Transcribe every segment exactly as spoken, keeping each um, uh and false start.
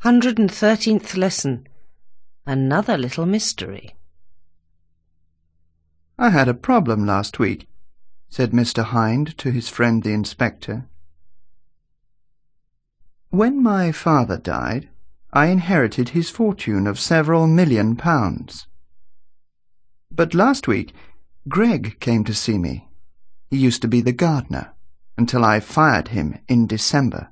hundred and thirteenth lesson. Another little mystery. "I had a problem last week," said Mister Hind to his friend the inspector. "When my father died, I inherited his fortune of several million pounds. But last week Greg came to see me. He used to be the gardener, until I fired him in December.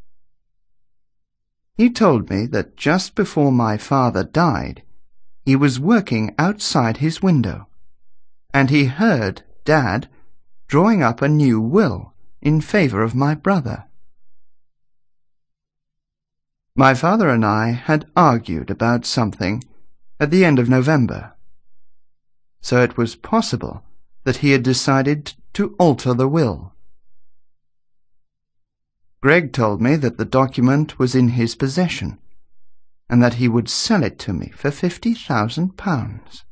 He told me that just before my father died, he was working outside his window, and he heard Dad drawing up a new will in favour of my brother. My father and I had argued about something at the end of November, so it was possible that he had decided to alter the will. Greg told me that the document was in his possession, and that he would sell it to me for fifty thousand pounds.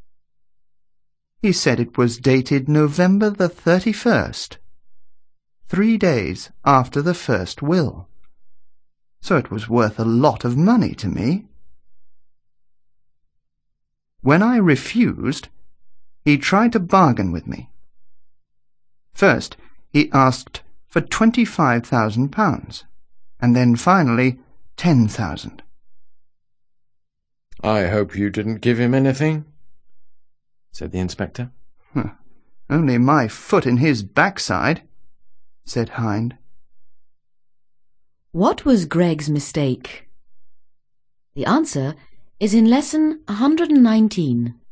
He said it was dated November the thirty-first, three days after the first will, so it was worth a lot of money to me. When I refused, he tried to bargain with me. First, he asked for twenty-five thousand pounds, and then finally ten thousand. "I hope you didn't give him anything?" said the inspector. Huh. "Only my foot in his backside," said Hind. What was Greg's mistake? The answer is in lesson one hundred and nineteen.